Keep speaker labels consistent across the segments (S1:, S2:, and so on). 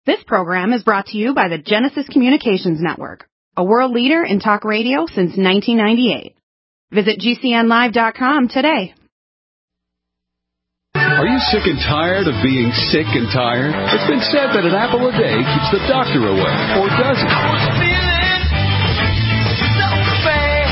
S1: This program is brought to you by the Genesis Communications Network, a world leader in talk radio since 1998. Visit GCNlive.com today.
S2: Are you sick and tired of being sick and tired? It's been said that an apple a day keeps the doctor away, or does it? I was feeling so bad.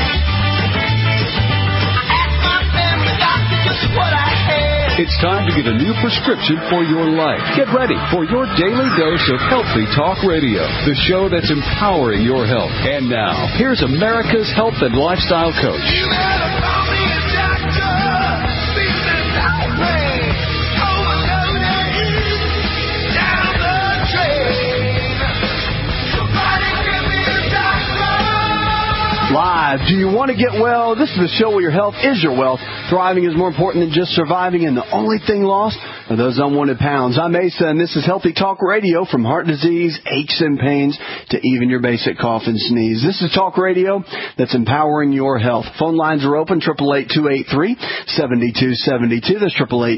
S2: I asked my family doctor just what I had. It's time to get a new prescription for your life. Get ready for your daily dose of Healthy Talk Radio, the show that's empowering your health. And now, here's America's health and lifestyle coach. Live. Do you want to get well? This is the show where your health is your wealth. Thriving is more important than just surviving, and the only thing lost are those unwanted pounds. I'm Asa, and this is Healthy Talk Radio, from heart disease, aches and pains, to even your basic cough and sneeze. This is talk radio that's empowering your health. Phone lines are open, 888-283-7272. That's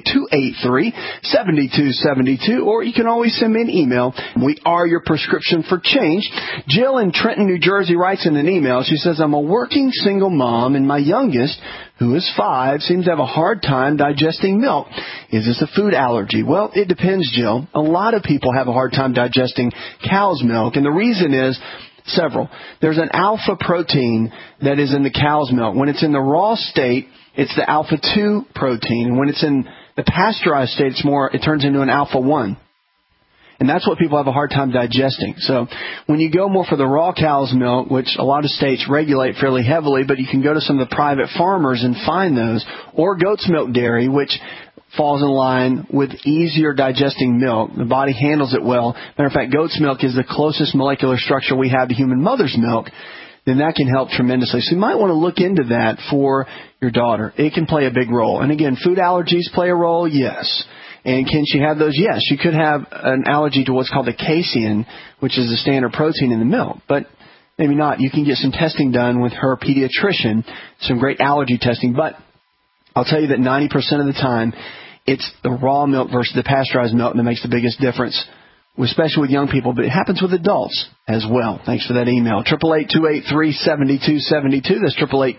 S2: 888-283-7272. Or you can always send me an email. We are your prescription for change. Jill in Trenton, New Jersey writes in an email. She says, I'm a working single mom, and my youngest, who is 5, seems to have a hard time digesting milk. Is this a food allergy? Well, it depends, Jill. A lot of people have a hard time digesting cow's milk, and the reason is several. There's an alpha protein that is in the cow's milk. When it's in the raw state, it's the alpha-2 protein, and when it's in the pasteurized state, it turns into an alpha-1. And that's what people have a hard time digesting. So when you go more for the raw cow's milk, which a lot of states regulate fairly heavily, but you can go to some of the private farmers and find those, or goat's milk dairy, which falls in line with easier digesting milk. The body handles it well. Matter of fact, goat's milk is the closest molecular structure we have to human mother's milk. Then that can help tremendously. So you might want to look into that for your daughter. It can play a big role. And again, food allergies play a role, yes. And can she have those? Yes. She could have an allergy to what's called the casein, which is the standard protein in the milk. But maybe not. You can get some testing done with her pediatrician, some great allergy testing. But I'll tell you that 90% of the time, it's the raw milk versus the pasteurized milk that makes the biggest difference, especially with young people, but it happens with adults as well. Thanks for that email. 888-283-7272. That's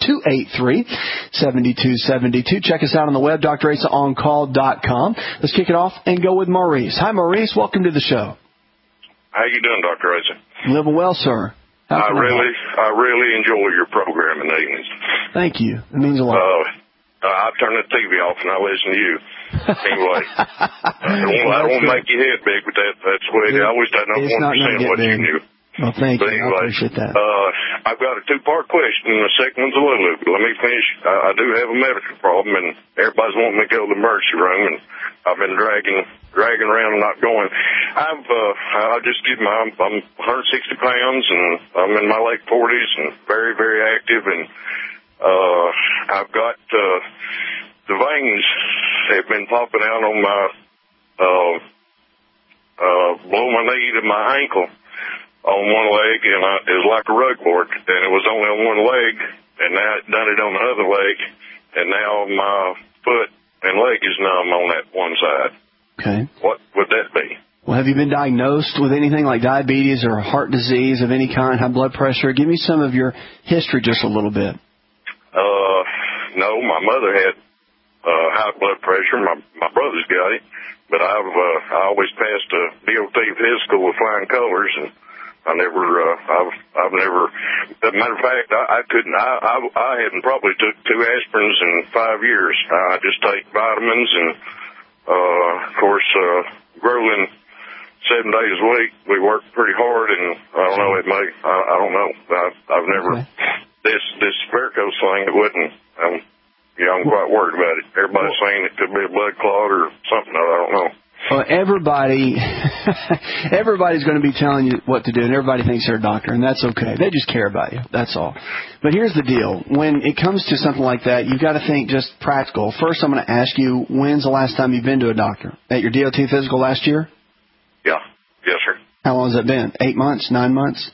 S2: 888-283-7272. Check us out on the web, drasaoncall.com. Let's kick it off and go with Maurice. Hi, Maurice. Welcome to the show.
S3: How you doing, Dr. Asa?
S2: Living well, sir.
S3: I really enjoy your program in the evenings.
S2: Thank you. It means a lot.
S3: I turn the TV off and I listen to you. Anyway, I don't want to make your head big, but that's the way it is. I wish I don't want to say what you knew.
S2: Well, thank you.
S3: Anyway,
S2: I appreciate that.
S3: I've got a 2-part question, and the second one's a little loopy. Let me finish. I do have a medical problem, and everybody's wanting me to go to the emergency room, and I've been dragging around and not going. I'll just give I'm 160 pounds, and I'm in my late 40s, and very, very active, and I've got the veins have been popping out on my below my knee to my ankle on one leg, and it was like a rug board, and it was only on one leg, and now it's done it on the other leg, and now my foot and leg is numb on that one side.
S2: Okay.
S3: What would that be?
S2: Well, have you been diagnosed with anything like diabetes or heart disease of any kind, high blood pressure? Give me some of your history just a little bit.
S3: No, my mother had high blood pressure. My brother's got it, but I always passed a DOT physical with flying colors, and I've never. As a matter of fact, I hadn't probably took 2 aspirins in 5 years. I just take vitamins, and of course, grueling 7 days a week. We work pretty hard, and I don't know. I don't know. I've never. Okay. This varicose thing, it wouldn't. I'm quite worried about it. Everybody's saying it could be a blood clot or something. I don't know.
S2: Well, everybody's going to be telling you what to do, and everybody thinks they're a doctor, and that's okay. They just care about you. That's all. But here's the deal. When it comes to something like that, you've got to think just practical. First, I'm going to ask you, when's the last time you've been to a doctor? At your DOT physical last year?
S3: Yeah. Yes, sir.
S2: How long has that been? 8 months? 9 months?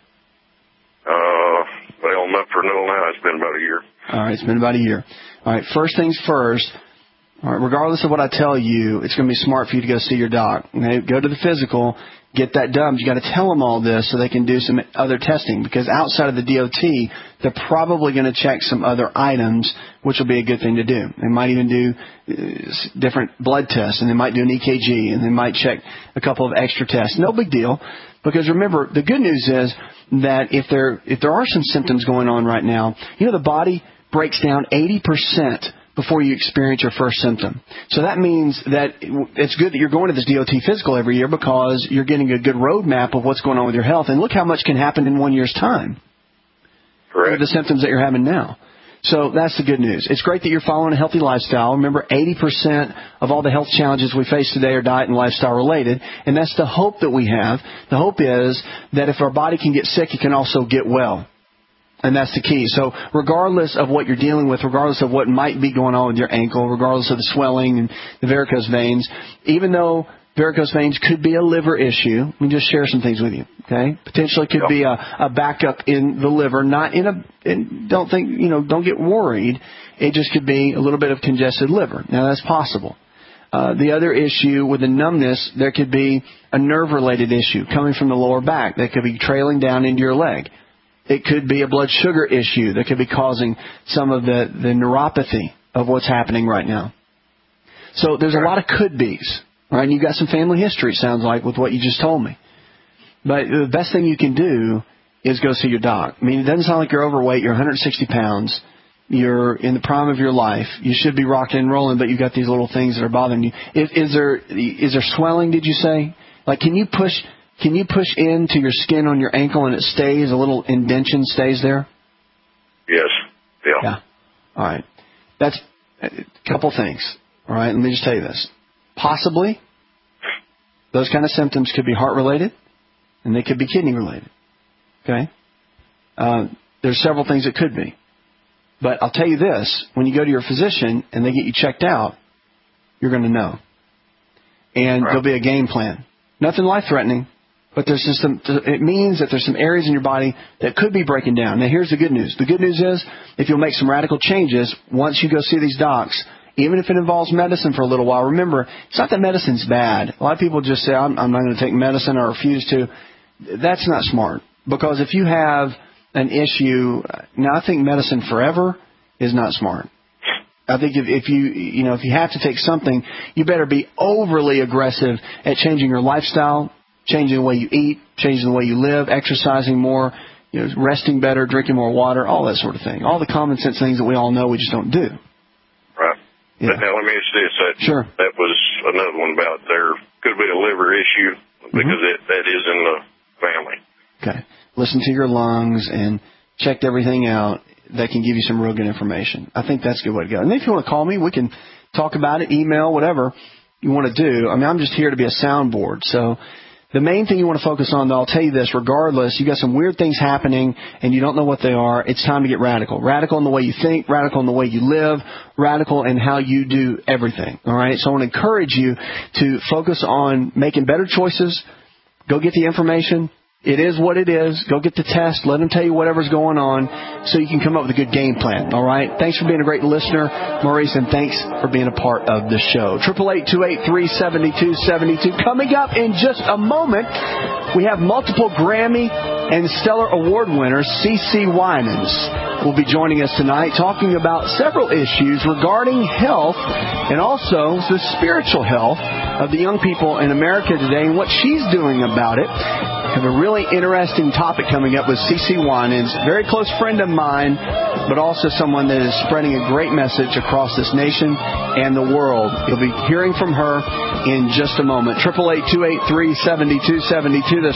S3: Well, I'm up for renewal now. It's been about a year.
S2: All right, it's been about a year. All right, first things first. All right, regardless of what I tell you, it's going to be smart for you to go see your doc. Okay? Go to the physical get that done. You got to tell them all this so they can do some other testing, because outside of the DOT, they're probably going to check some other items, which will be a good thing to do. They might even do different blood tests, and they might do an EKG, and they might check a couple of extra tests. No big deal, because remember, the good news is that if there are some symptoms going on right now, the body breaks down 80% before you experience your first symptom. So that means that it's good that you're going to this DOT physical every year, because you're getting a good roadmap of what's going on with your health. And look how much can happen in 1 year's time.
S3: Correct.
S2: With the symptoms that you're having now. So that's the good news. It's great that you're following a healthy lifestyle. Remember, 80% of all the health challenges we face today are diet and lifestyle related. And that's the hope that we have. The hope is that if our body can get sick, it can also get well. And that's the key. So regardless of what you're dealing with, regardless of what might be going on with your ankle, regardless of the swelling and the varicose veins, even though varicose veins could be a liver issue, let me just share some things with you, okay? Potentially could be a backup in the liver, don't get worried. It just could be a little bit of congested liver. Now, that's possible. The other issue with the numbness, there could be a nerve-related issue coming from the lower back that could be trailing down into your leg. It could be a blood sugar issue that could be causing some of the neuropathy of what's happening right now. So there's a lot of could-bes, right? And you've got some family history, it sounds like, with what you just told me. But the best thing you can do is go see your doc. I mean, it doesn't sound like you're overweight. You're 160 pounds. You're in the prime of your life. You should be rocking and rolling, but you've got these little things that are bothering you. Is there swelling, did you say? Like, can you push into your skin on your ankle and it stays, a little indentation stays there?
S3: Yes. Yeah.
S2: All right. That's a couple things. All right. Let me just tell you this. Possibly, those kind of symptoms could be heart-related, and they could be kidney-related. Okay? There's several things it could be. But I'll tell you this. When you go to your physician and they get you checked out, you're going to know. And there'll be a game plan. Nothing life-threatening. But there's just it means that there's some areas in your body that could be breaking down. Now, here's the good news. The good news is, if you'll make some radical changes, once you go see these docs, even if it involves medicine for a little while, remember, it's not that medicine's bad. A lot of people just say, I'm not going to take medicine, or refuse to. That's not smart. Because if you have an issue, now I think medicine forever is not smart. I think if you have to take something, you better be overly aggressive at changing your lifestyle, changing the way you eat, changing the way you live, exercising more, resting better, drinking more water, all that sort of thing. All the common sense things that we all know we just don't do.
S3: Right.
S2: Yeah.
S3: But now let me ask you this.
S2: Sure.
S3: That was another one about there could be a liver issue, because that is in the family.
S2: Okay. Listen to your lungs and check everything out. That can give you some real good information. I think that's a good way to go. And if you want to call me, we can talk about it, email, whatever you want to do. I mean, I'm just here to be a soundboard. So the main thing you want to focus on, though, I'll tell you this, regardless, you got some weird things happening and you don't know what they are, it's time to get radical. Radical in the way you think, radical in the way you live, radical in how you do everything. All right? So I want to encourage you to focus on making better choices. Go get the information. It is what it is. Go get the test. Let them tell you whatever's going on so you can come up with a good game plan. All right? Thanks for being a great listener, Maurice, and thanks for being a part of the show. 888-283-7272. Coming up in just a moment, we have multiple Grammy and Stellar Award winner CeCe Winans will be joining us tonight, talking about several issues regarding health and also the spiritual health of the young people in America today and what she's doing about it. Have a really interesting topic coming up with CeCe Winans, very close friend of mine, but also someone that is spreading a great message across this nation and the world. You'll be hearing from her in just a moment. 888-283-7272. That's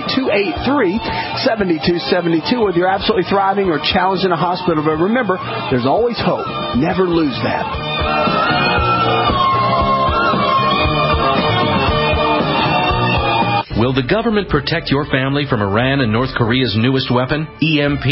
S2: 888-283-7272. Whether you're absolutely thriving or challenged in a hospital, but remember, there's always hope. Never lose that.
S4: Will the government protect your family from Iran and North Korea's newest weapon, EMP?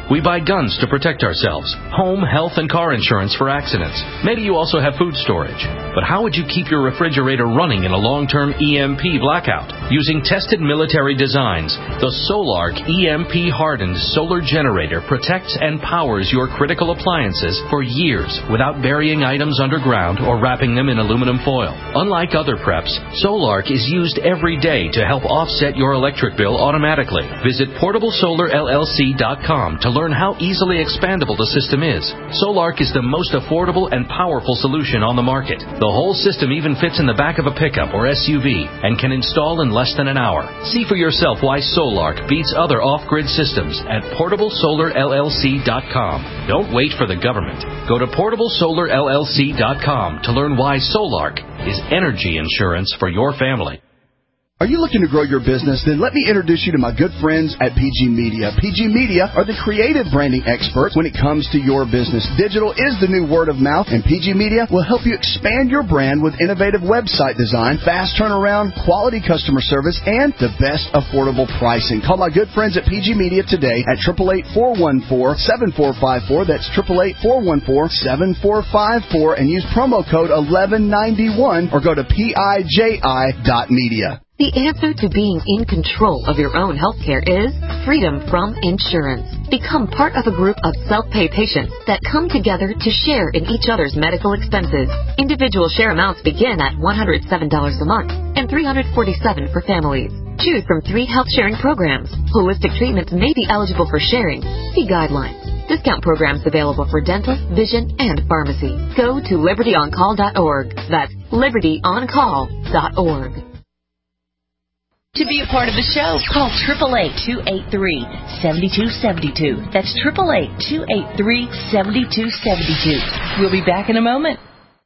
S4: We buy guns to protect ourselves, home, health, and car insurance for accidents. Maybe you also have food storage. But how would you keep your refrigerator running in a long-term EMP blackout? Using tested military designs, the Solark EMP-hardened solar generator protects and powers your critical appliances for years without burying items underground or wrapping them in aluminum foil. Unlike other preps, Solark is used every day to help offset your electric bill automatically. Visit PortableSolarLLC.com to learn how easily expandable the system is. Solark is the most affordable and powerful solution on the market. The whole system even fits in the back of a pickup or SUV and can install in less than an hour. See for yourself why Solark beats other off-grid systems at PortableSolarLLC.com. Don't wait for the government. Go to PortableSolarLLC.com to learn why Solark is energy insurance for your family.
S2: Are you looking to grow your business? Then let me introduce you to my good friends at PG Media. PG Media are the creative branding experts when it comes to your business. Digital is the new word of mouth, and PG Media will help you expand your brand with innovative website design, fast turnaround, quality customer service, and the best affordable pricing. Call my good friends at PG Media today at 888-414-7454. That's 888-414-7454, and use promo code 1191 or go to PIJI.media.
S5: The answer to being in control of your own health care is freedom from insurance. Become part of a group of self-pay patients that come together to share in each other's medical expenses. Individual share amounts begin at $107 a month and $347 for families. Choose from 3 health-sharing programs. Holistic treatments may be eligible for sharing. See guidelines. Discount programs available for dental, vision, and pharmacy. Go to libertyoncall.org. That's libertyoncall.org.
S6: To be a part of the show, call 888-283-7272. That's 888-283-7272. We'll be back in a moment.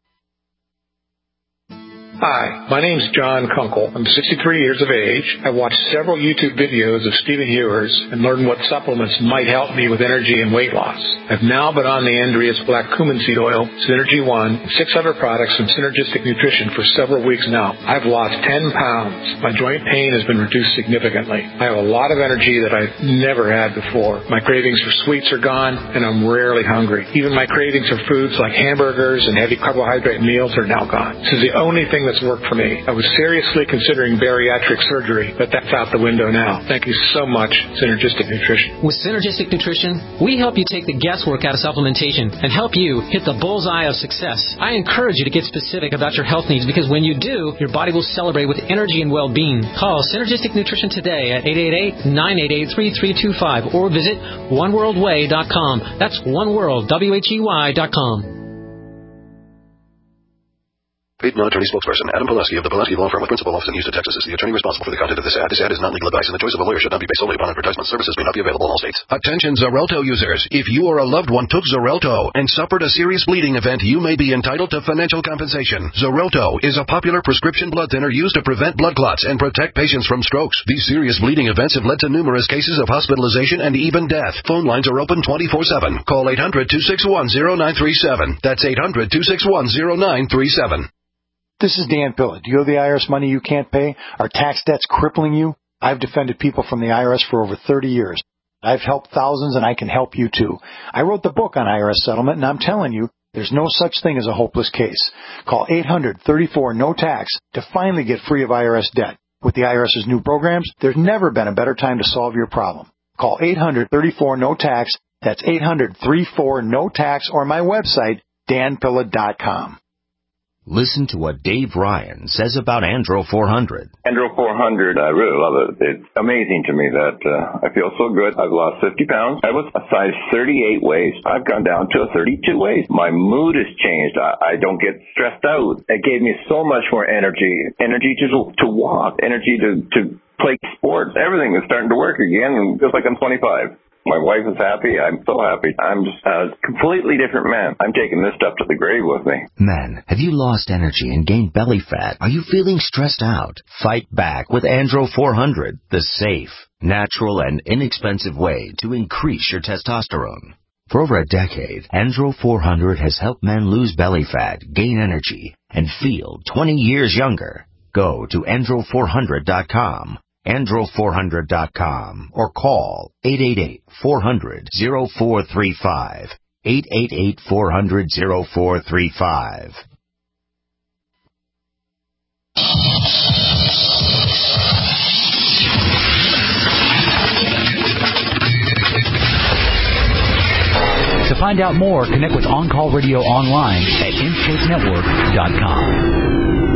S7: Hi, my name's John Kunkel. I'm 63 years of age. I watched several YouTube videos of Stephen Ewers and learned what supplements might help me with energy and weight loss. I've now been on the Andreas Black Cumin Seed Oil, Synergy One, and 6 other products from Synergistic Nutrition for several weeks now. I've lost 10 pounds. My joint pain has been reduced significantly. I have a lot of energy that I've never had before. My cravings for sweets are gone, and I'm rarely hungry. Even my cravings for foods like hamburgers and heavy carbohydrate meals are now gone. This is the only thing that's worked for me. I was seriously considering bariatric surgery, but that's out the window now. Thank you so much, Synergistic Nutrition.
S8: With Synergistic Nutrition, we help you take the guesswork out of supplementation and help you hit the bullseye of success. I encourage you to get specific about your health needs because when you do, your body will celebrate with energy and well-being. Call Synergistic Nutrition today at 888-988-3325 or visit oneworldway.com. That's oneworld.com.
S9: Paid non-attorney spokesperson Adam Pileski of the Pileski Law Firm with principal office in Houston, Texas is the attorney responsible for the content of this ad. This ad is not legal advice, and the choice of a lawyer should not be based solely upon advertisement. Services may not be available in all states. Attention Xarelto users. If you or a loved one took Xarelto and suffered a serious bleeding event, you may be entitled to financial compensation. Xarelto is a popular prescription blood thinner used to prevent blood clots and protect patients from strokes. These serious bleeding events have led to numerous cases of hospitalization and even death. Phone lines are open 24/7. Call 800-261-0937. That's 800-261-0937.
S10: This is Dan Pilla. Do you owe the IRS money you can't pay? Are tax debts crippling you? I've defended people from the IRS for over 30 years. I've helped thousands, and I can help you too. I wrote the book on IRS settlement, and I'm telling you, there's no such thing as a hopeless case. Call 800-34-NO-TAX to finally get free of IRS debt. With the IRS's new programs, there's never been a better time to solve your problem. Call 800-34-NO-TAX. That's 800-34-NO-TAX, or my website, danpilla.com.
S11: Listen to what Dave Ryan says about Andro 400.
S12: Andro 400, I really love it. It's amazing to me that I feel so good. I've lost 50 pounds. I was a size 38 waist. I've gone down to a 32 waist. My mood has changed. I don't get stressed out. It gave me so much more energy to walk, energy to play sports. Everything is starting to work again, and feels like I'm 25. My wife is happy. I'm so happy. I'm just a completely different man. I'm taking this stuff to the grave with me.
S11: Men, have you lost energy and gained belly fat? Are you feeling stressed out? Fight back with Andro 400, the safe, natural, and inexpensive way to increase your testosterone. For over a decade, Andro 400 has helped men lose belly fat, gain energy, and feel 20 years younger. Go to andro400.com. Andro400.com or call 888-400-0435. 888-400-0435.
S13: To find out more, connect with On Call Radio online at InShapeNetwork.com.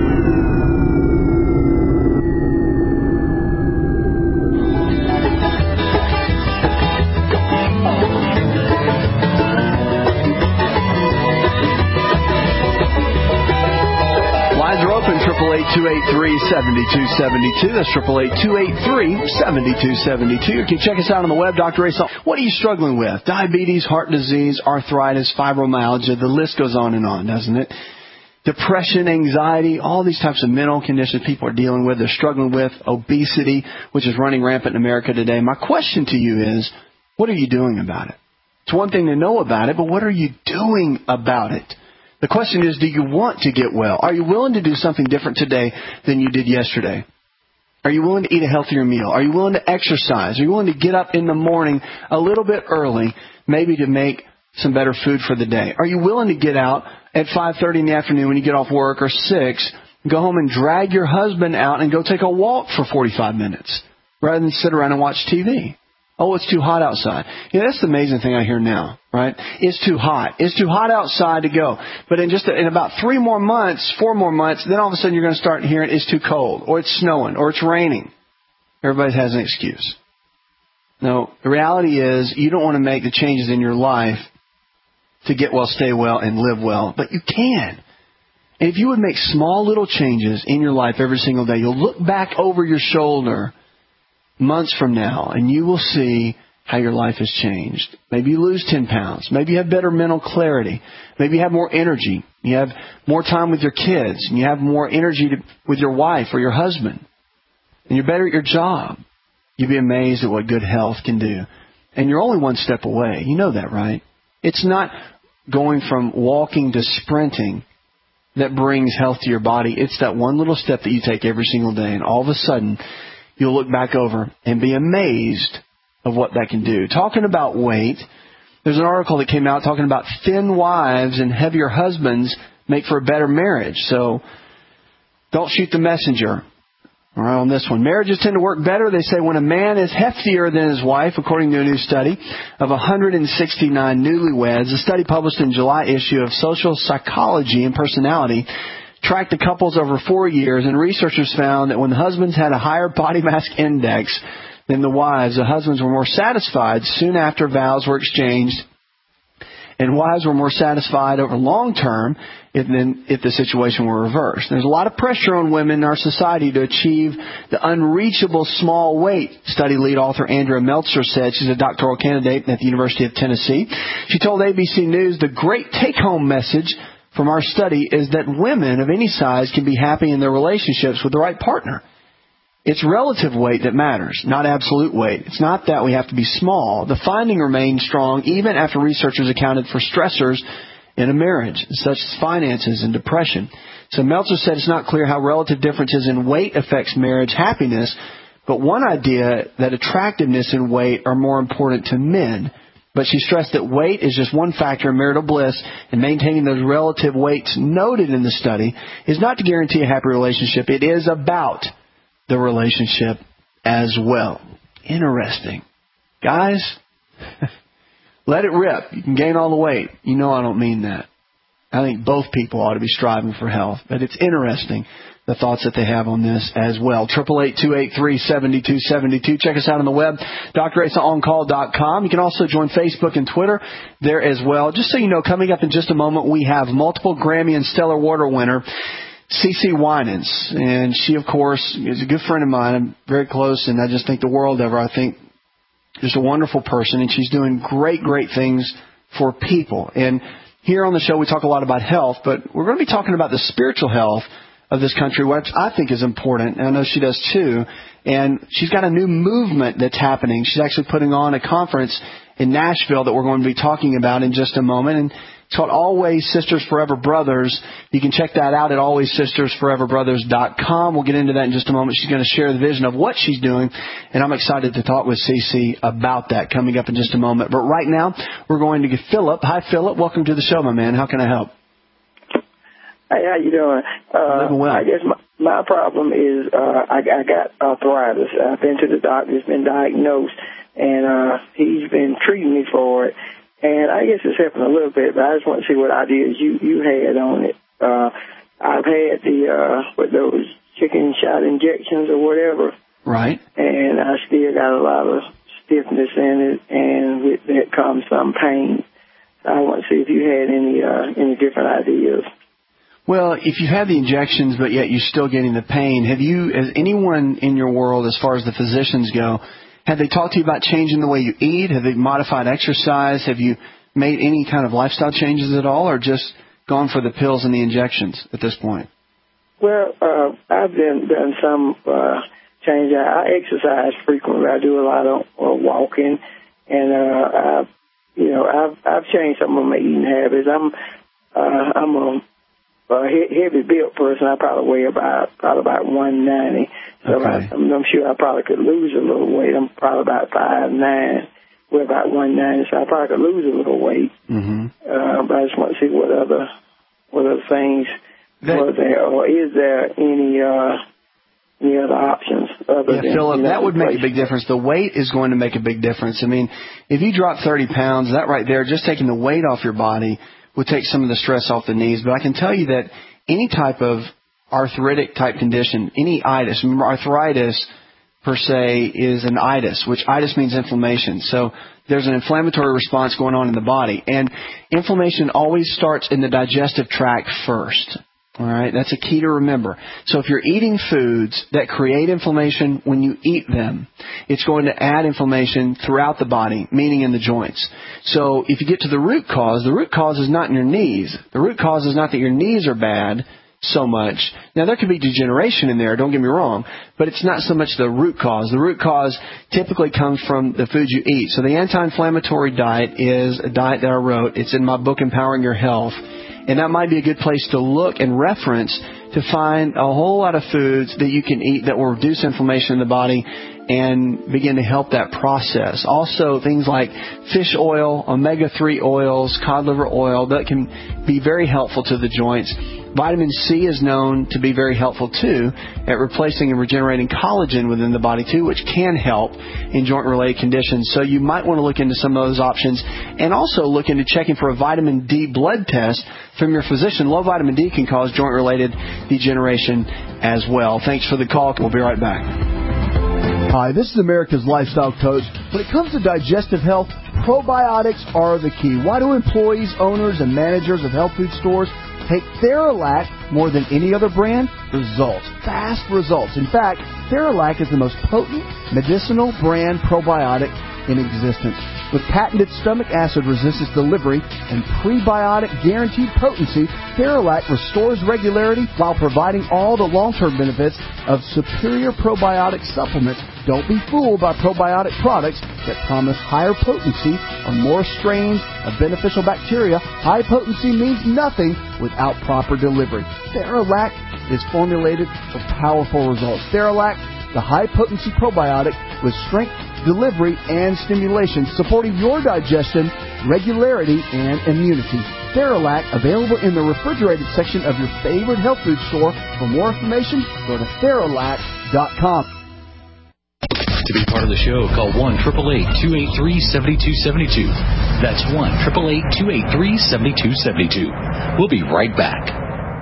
S2: Lines are open, 888-283-7272. That's 888-283-7272. You can check us out on the web, Dr. Ace. What are you struggling with? Diabetes, heart disease, arthritis, fibromyalgia. The list goes on and on, doesn't it? Depression, anxiety, all these types of mental conditions people are dealing with. They're struggling with obesity, which is running rampant in America today. My question to you is, what are you doing about it? It's one thing to know about it, but what are you doing about it? The question is, do you want to get well? Are you willing to do something different today than you did yesterday? Are you willing to eat a healthier meal? Are you willing to exercise? Are you willing to get up in the morning a little bit early, maybe to make some better food for the day? Are you willing to get out at 5:30 in the afternoon when you get off work, or 6, go home and drag your husband out and go take a walk for 45 minutes rather than sit around and watch TV? Oh, it's too hot outside. Yeah, that's the amazing thing I hear now, right? It's too hot. It's too hot outside to go. But in about 4 more months, then all of a sudden you're going to start hearing it's too cold, or it's snowing, or it's raining. Everybody has an excuse. No, the reality is you don't want to make the changes in your life to get well, stay well, and live well, but you can. And if you would make small little changes in your life every single day, you'll look back over your shoulder months from now, and you will see how your life has changed. Maybe you lose 10 pounds. Maybe you have better mental clarity. Maybe you have more energy. You have more time with your kids, and you have more energy with your wife or your husband. And you're better at your job. You'd be amazed at what good health can do. And you're only one step away. You know that, right? It's not going from walking to sprinting that brings health to your body. It's that one little step that you take every single day, and all of a sudden you'll look back over and be amazed of what that can do. Talking about weight, there's an article that came out talking about thin wives and heavier husbands make for a better marriage. So don't shoot the messenger. All right, on this one. Marriages tend to work better, they say, when a man is heftier than his wife, according to a new study of 169 newlyweds. A study published in July issue of Social Psychology and Personality tracked the couples over 4 years, and researchers found that when the husbands had a higher body mass index than the wives, the husbands were more satisfied soon after vows were exchanged, and wives were more satisfied over long term if the situation were reversed. There's a lot of pressure on women in our society to achieve the unreachable small weight, study lead author Andrea Meltzer said. She's a doctoral candidate at the University of Tennessee. She told ABC News the great take-home message from our study is that women of any size can be happy in their relationships with the right partner. It's relative weight that matters, not absolute weight. It's not that we have to be small. The finding remained strong even after researchers accounted for stressors in a marriage, such as finances and depression. So Meltzer said it's not clear how relative differences in weight affects marriage happiness, but one idea that attractiveness and weight are more important to men. But she stressed that weight is just one factor in marital bliss, and maintaining those relative weights noted in the study is not to guarantee a happy relationship. It is about the relationship as well. Interesting. Guys, let it rip. You can gain all the weight. You know I don't mean that. I think both people ought to be striving for health. But it's interesting, the thoughts that they have on this as well. 888-283-7272. Check us out on the web, draceoncall.com. You can also join Facebook and Twitter there as well. Just so you know, coming up in just a moment, we have multiple Grammy and Stellar Water winner, CeCe Winans. And she, of course, is a good friend of mine. I'm very close, and I just think the world of her. I think just a wonderful person, and she's doing great, great things for people. And here on the show, we talk a lot about health, but we're going to be talking about the spiritual health of this country, which I think is important, and I know she does too. And she's got a new movement that's happening. She's actually putting on a conference in Nashville that we're going to be talking about in just a moment. And It's called Always Sisters Forever Brothers. You can check that out at alwayssistersforeverbrothers.com. We'll get into that in just a moment. She's going to share the vision of what she's doing, and I'm excited to talk with CeCe about that coming up in just a moment. But right now, we're going to get Philip. Hi, Philip. Welcome to the show, my man. How can I help?
S14: Hey, how you doing?
S2: Living well.
S14: I guess my problem is I got arthritis. I've been to the doctor. It's been diagnosed, and he's been treating me for it. And I guess it's helping a little bit, but I just want to see what ideas you had on it. I've had with those chicken shot injections or whatever.
S2: Right.
S14: And I still got a lot of stiffness in it, and with that comes some pain. So I want to see if you had any different ideas.
S2: Well, if you have the injections, but yet you're still getting the pain, has anyone in your world, as far as the physicians go, have they talked to you about changing the way you eat? Have they modified exercise? Have you made any kind of lifestyle changes at all, or just gone for the pills and the injections at this point?
S14: Well, I've done some change. I exercise frequently. I do a lot of walking, and I've changed some of my eating habits. I'm a heavy built person. I probably weigh about 190. So okay. I'm sure I probably could lose a little weight. I'm probably about 5'9", weigh about 190. So I probably could lose a little weight. Mm-hmm. But I just want to see what other things were there, or is there any other options other than,
S2: Philip, that would make a big difference. The weight is going to make a big difference. I mean, if you drop 30 pounds, that right there, just taking the weight off your body would take some of the stress off the knees. But I can tell you that any type of arthritic type condition, any itis, remember arthritis per se is an itis, which itis means inflammation. So there's an inflammatory response going on in the body. And inflammation always starts in the digestive tract first. All right, that's a key to remember. So if you're eating foods that create inflammation when you eat them, it's going to add inflammation throughout the body, meaning in the joints. So if you get to the root cause is not in your knees. The root cause is not that your knees are bad so much. Now, there could be degeneration in there, don't get me wrong, but it's not so much the root cause. The root cause typically comes from the foods you eat. So the anti-inflammatory diet is a diet that I wrote. It's in my book, Empowering Your Health. And that might be a good place to look and reference to find a whole lot of foods that you can eat that will reduce inflammation in the body and begin to help that process. Also, things like fish oil, omega-3 oils, cod liver oil, that can be very helpful to the joints. Vitamin C is known to be very helpful, too, at replacing and regenerating collagen within the body, too, which can help in joint-related conditions. So you might want to look into some of those options and also look into checking for a vitamin D blood test from your physician. Low vitamin D can cause joint-related degeneration as well. Thanks for the call. We'll be right back.
S15: Hi, this is America's Lifestyle Coach. When it comes to digestive health, probiotics are the key. Why do employees, owners, and managers of health food stores take Theralac more than any other brand? Results. Fast results. In fact, Theralac is the most potent medicinal brand probiotic in existence. With patented stomach acid resistance delivery and prebiotic guaranteed potency, Theralac restores regularity while providing all the long-term benefits of superior probiotic supplements. Don't be fooled by probiotic products that promise higher potency or more strains of beneficial bacteria. High potency means nothing without proper delivery. Theralac is formulated for powerful results. Theralac, the high-potency probiotic with strength, delivery, and stimulation, supporting your digestion, regularity, and immunity. Theralac, available in the refrigerated section of your favorite health food store. For more information, go to Theralac.com.
S13: To be part of the show, call 1-888-283-7272. That's 1-888-283-7272. We'll be right back.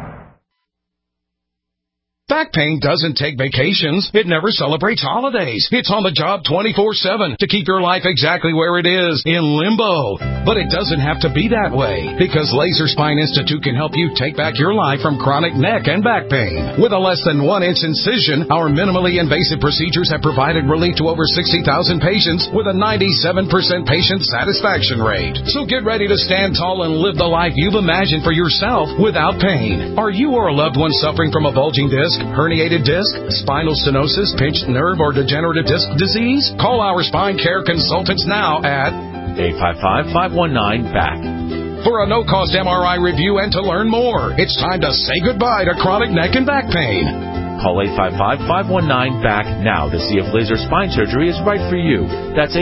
S16: Back pain doesn't take vacations. It never celebrates holidays. It's on the job 24/7 to keep your life exactly where it is, in limbo. But it doesn't have to be that way, because Laser Spine Institute can help you take back your life from chronic neck and back pain. With a less than 1-inch incision, our minimally invasive procedures have provided relief to over 60,000 patients with a 97% patient satisfaction rate. So get ready to stand tall and live the life you've imagined for yourself without pain. Are you or a loved one suffering from a bulging disc, herniated disc, spinal stenosis, pinched nerve, or degenerative disc disease? Call our spine care consultants now at
S4: 855-519-BACK.
S16: for a no-cost MRI review and to learn more. It's time to say goodbye to chronic neck and back pain.
S17: Call 855-519-BACK now to see if laser spine surgery is right for you. That's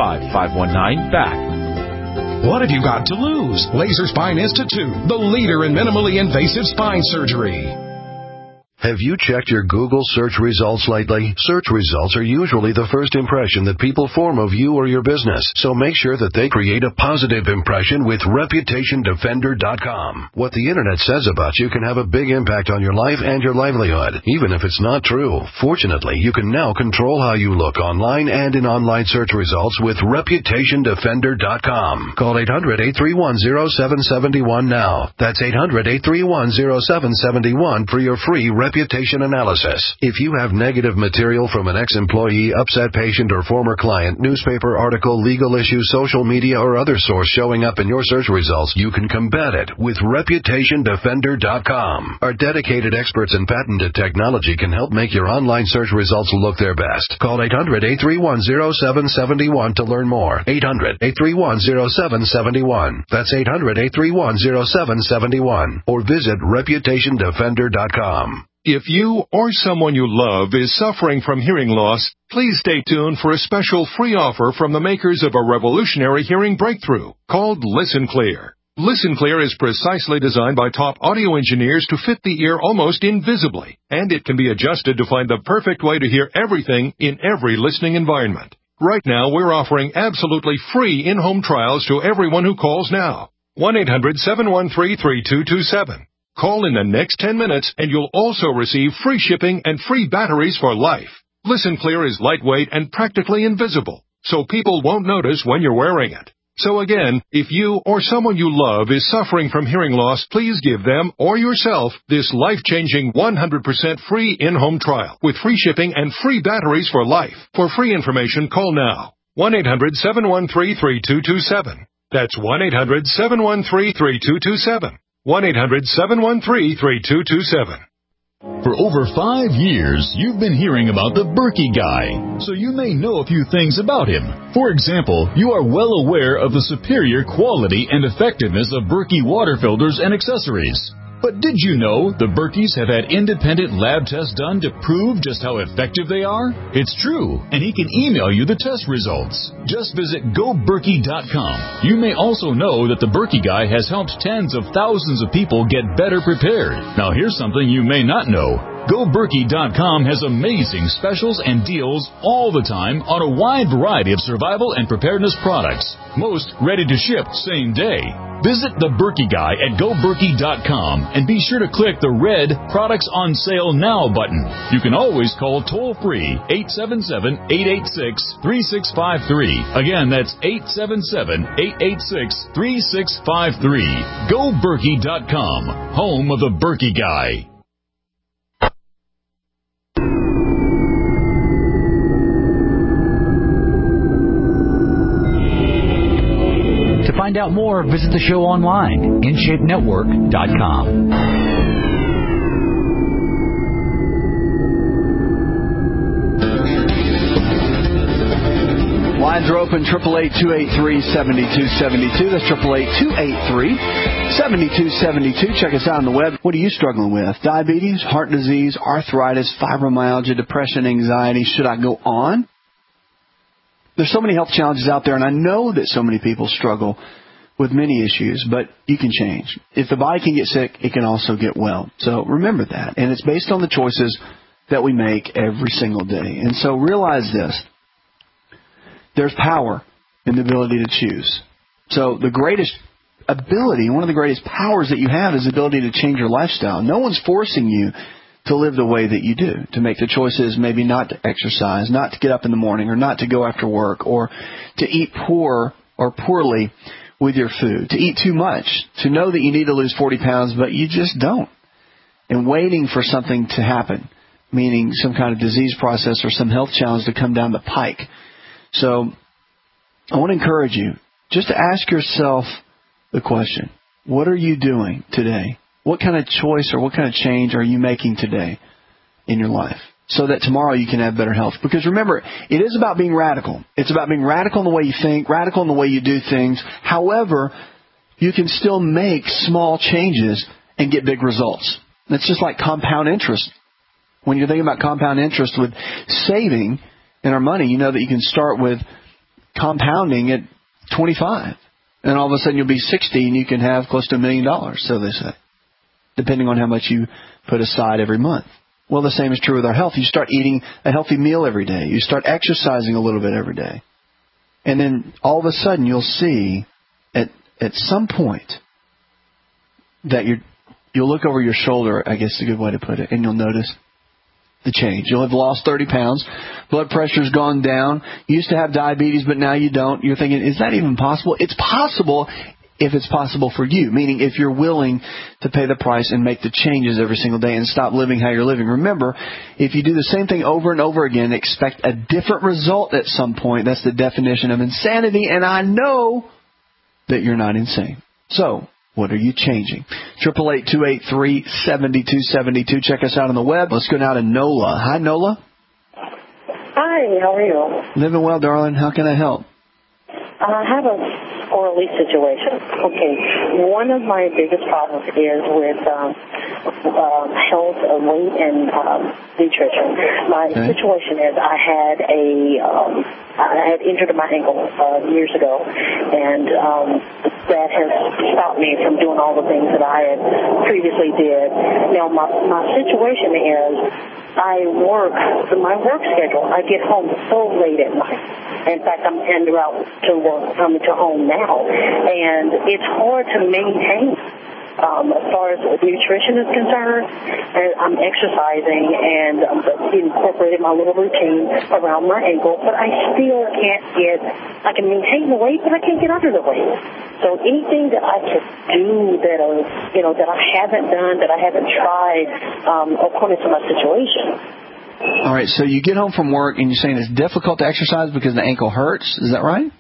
S17: 855-519-BACK.
S16: What have you got to lose? Laser Spine Institute, the leader in minimally invasive spine surgery.
S9: Have you checked your Google search results lately? Search results are usually the first impression that people form of you or your business, so make sure that they create a positive impression with ReputationDefender.com. What the Internet says about you can have a big impact on your life and your livelihood, even if it's not true. Fortunately, you can now control how you look online and in online search results with ReputationDefender.com. Call 800-831-0771 now. That's 800-831-0771 for your free reputation analysis. If you have negative material from an ex-employee, upset patient, or former client, newspaper article, legal issue, social media, or other source showing up in your search results, you can combat it with ReputationDefender.com. Our dedicated experts in patented technology can help make your online search results look their best. Call 800-831-0771 to learn more. 800-831-0771. That's 800-831-0771. Or visit ReputationDefender.com.
S18: If you or someone you love is suffering from hearing loss, please stay tuned for a special free offer from the makers of a revolutionary hearing breakthrough called Listen Clear. Listen Clear is precisely designed by top audio engineers to fit the ear almost invisibly, and it can be adjusted to find the perfect way to hear everything in every listening environment. Right now, we're offering absolutely free in-home trials to everyone who calls now. 1-800-713-3227. Call in the next 10 minutes and you'll also receive free shipping and free batteries for life. Listen Clear is lightweight and practically invisible, so people won't notice when you're wearing it. So again, if you or someone you love is suffering from hearing loss, please give them or yourself this life-changing 100% free in-home trial with free shipping and free batteries for life. For free information, call now. 1-800-713-3227. That's 1-800-713-3227. 1-800-713-3227.
S19: For over 5 years, you've been hearing about the Berkey Guy, so you may know a few things about him. For example, you are well aware of the superior quality and effectiveness of Berkey water filters and accessories. But did you know the Berkeys have had independent lab tests done to prove just how effective they are? It's true, and he can email you the test results. Just visit GoBerkey.com. You may also know that the Berkey Guy has helped tens of thousands of people get better prepared. Now here's something you may not know. GoBerkey.com has amazing specials and deals all the time on a wide variety of survival and preparedness products, most ready to ship same day. Visit the Berkey Guy at GoBerkey.com and be sure to click the red Products on Sale Now button. You can always call toll-free 877-886-3653. Again, that's 877-886-3653. GoBerkey.com, home of the Berkey Guy.
S13: To find out more, visit the show online, InShapeNetwork.com.
S2: Lines are open, 888-283-7272. That's 888-283-7272. Check us out on the web. What are you struggling with? Diabetes, heart disease, arthritis, fibromyalgia, depression, anxiety. Should I go on? There's so many health challenges out there, and I know that so many people struggle with many issues, but you can change. If the body can get sick, it can also get well. So remember that. And it's based on the choices that we make every single day. And so realize this. There's power in the ability to choose. So the greatest ability, one of the greatest powers that you have is the ability to change your lifestyle. No one's forcing you to live the way that you do, to make the choices maybe not to exercise, not to get up in the morning, or not to go after work, or to eat poor or poorly with your food, to eat too much, to know that you need to lose 40 pounds, but you just don't. And waiting for something to happen, meaning some kind of disease process or some health challenge to come down the pike. So I want to encourage you just to ask yourself the question, what are you doing today? What kind of choice or what kind of change are you making today in your life so that tomorrow you can have better health? Because remember, it is about being radical. It's about being radical in the way you think, radical in the way you do things. However, you can still make small changes and get big results. It's just like compound interest. When you're thinking about compound interest with saving in our money, you know that you can start with compounding at 25. And all of a sudden you'll be 60 and you can have close to $1 million, so they say, depending on how much you put aside every month. Well, the same is true with our health. You start eating a healthy meal every day. You start exercising a little bit every day. And then all of a sudden you'll see at some point that you'll look over your shoulder, I guess is a good way to put it, and you'll notice the change. You'll have lost 30 pounds. Blood pressure's gone down. You used to have diabetes, but now you don't. You're thinking, is that even possible? It's possible if it's possible for you, meaning if you're willing to pay the price and make the changes every single day and stop living how you're living. Remember, if you do the same thing over and over again, expect a different result at some point. That's the definition of insanity, and I know that you're not insane. So, what are you changing? 888-283-7272. Check us out on the web. Let's go now to Nola. Hi, Nola.
S20: Hi, how are you?
S2: Living well, darling. How can I help?
S20: I have a squirrely situation. Okay, one of my bigged problems is with health, weight, and nutrition. My situation is I had injured my ankle years ago, and that has stopped me from doing all the things that I had previously did. Now, my situation is my work schedule, I get home so late at night. In fact, I'm en route to work, coming to home now, and it's hard to maintain. As far as nutrition is concerned, I'm exercising and incorporating my little routine around my ankle, but I still I can maintain the weight, but I can't get under the weight. So anything that I can do that I haven't done, that I haven't tried, according to my situation.
S2: All right, so you get home from work and you're saying it's difficult to exercise because the ankle hurts. Is that right?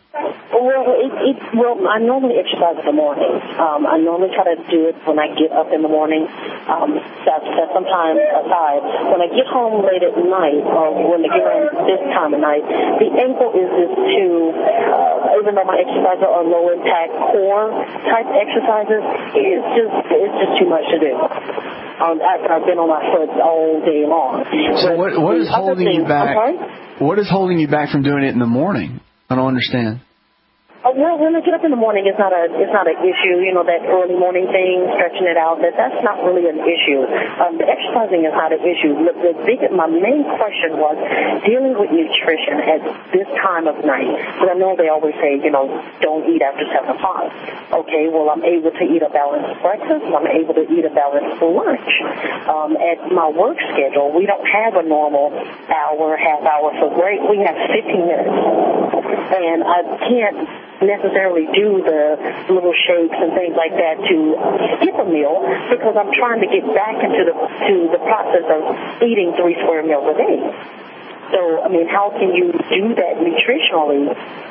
S20: Well, I normally exercise in the morning. I normally try to do it when I get up in the morning. That's some time aside. When I get home late at night, or when I get home this time of night, the ankle is just too, even though my exercises are low impact core type exercises, it's just too much to do. After I've been on my foot all day long.
S2: So what is holding you back? What is holding you back from doing it in the morning? I don't understand.
S20: Well, when I get up in the morning, it's not an issue. That early morning thing, stretching it out. That's not really an issue. The exercising is not an issue. My main question was dealing with nutrition at this time of night. Because I know they always say, don't eat after 7 o'clock. Okay, well, I'm able to eat a balanced breakfast. I'm able to eat a balanced lunch. At my work schedule, we don't have a normal half hour for break. We have 15 minutes, and I can't necessarily do the little shakes and things like that to skip a meal because I'm trying to get back into the process of eating 3 square meals a day. So, how can you do that nutritionally,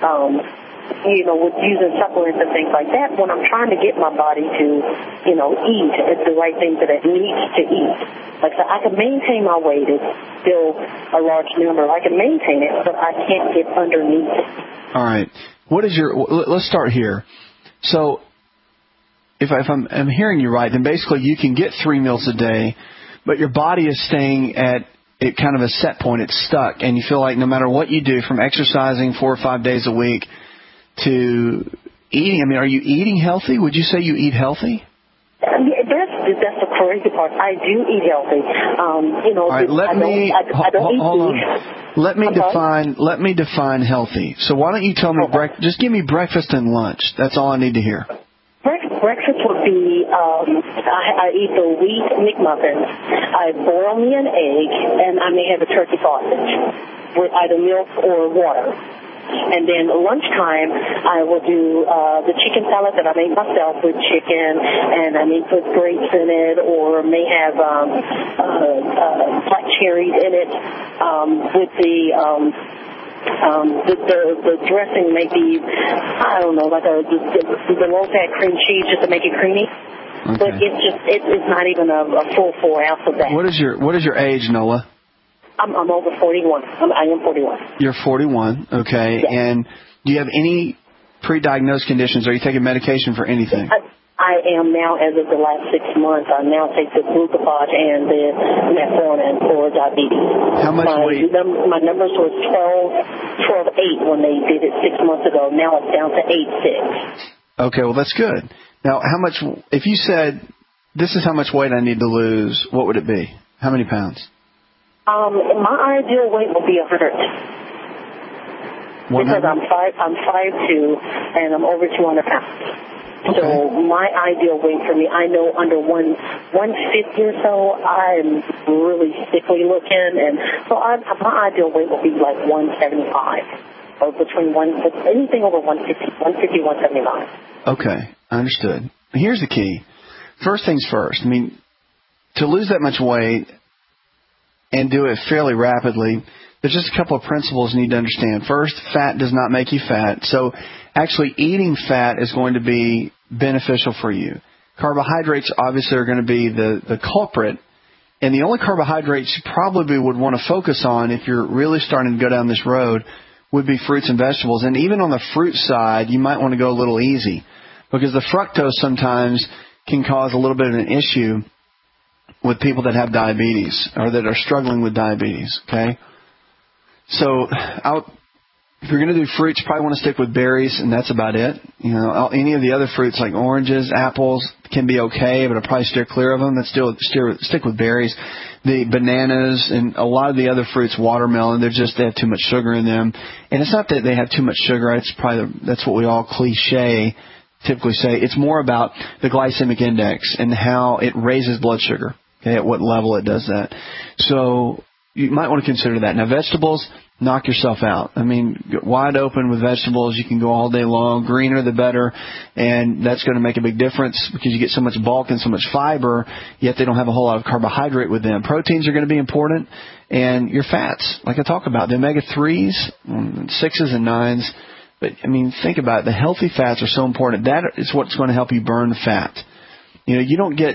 S20: with using supplements and things like that when I'm trying to get my body to, eat the right things that it needs to eat? Like I can maintain my weight. It's still a large number. I can maintain it, but I can't get underneath it.
S2: All right. Let's start here. So if I'm hearing you right, then basically you can get 3 meals a day, but your body is staying at it kind of a set point. It's stuck, and you feel like no matter what you do, from exercising 4 or 5 days a week to eating, are you eating healthy? Would you say you eat healthy?
S20: That's the crazy part. I do eat healthy.
S2: All right, let me define healthy. So why don't you tell me just give me breakfast and lunch. That's all I need to hear.
S20: Breakfast would be I eat the wheat McMuffins. I boil me an egg, and I may have a turkey sausage with either milk or water. And then lunchtime, I will do the chicken salad that I make myself with chicken, and I may put grapes in it, or may have black cherries in it with the dressing. Maybe like the low-fat cream cheese, just to make it creamy. Okay. But it's not even a full 4 ounce of that.
S2: What is your age, Nola?
S20: I'm over 41. I am 41.
S2: You're 41, okay. Yes. And do you have any pre-diagnosed conditions? Are you taking medication for anything?
S20: I am now, as of the last 6 months. I now take the glucophage and the metformin for diabetes.
S2: How much weight?
S20: My numbers was 12.8 when they did it 6 months ago. Now it's down to 8.6.
S2: Okay, well, that's good. Now, how much, if you said, this is how much weight I need to lose, what would it be? How many pounds?
S20: My ideal weight would be 100. Because I'm 5'2", and I'm over 200 pounds. Okay. So my ideal weight for me, I know under 150 or so, I'm really sickly looking, and so my ideal weight would be like 175, or between anything over 150, 175.
S2: Okay, understood. Here's the key. First things first. I mean, to lose that much weight and do it fairly rapidly, there's just a couple of principles you need to understand. First, fat does not make you fat. So actually eating fat is going to be beneficial for you. Carbohydrates obviously are going to be the culprit. And the only carbohydrates you probably would want to focus on if you're really starting to go down this road would be fruits and vegetables. And even on the fruit side, you might want to go a little easy because the fructose sometimes can cause a little bit of an issue with people that have diabetes or that are struggling with diabetes, okay? So if you're going to do fruits, you probably want to stick with berries, and that's about it. You know, any of the other fruits like oranges, apples can be okay, but I'll probably steer clear of them. Let's stick with berries. The bananas and a lot of the other fruits, watermelon, they have too much sugar in them. And it's not that they have too much sugar. That's what we all typically say. It's more about the glycemic index and how it raises blood sugar. Okay, at what level it does that. So you might want to consider that. Now, vegetables, knock yourself out. I mean, wide open with vegetables. You can go all day long. Greener the better. And that's going to make a big difference because you get so much bulk and so much fiber, yet they don't have a whole lot of carbohydrate with them. Proteins are going to be important. And your fats, like I talk about, the omega-3s, 6s and 9s. But, I mean, think about it. The healthy fats are so important. That is what's going to help you burn fat. You know, you don't get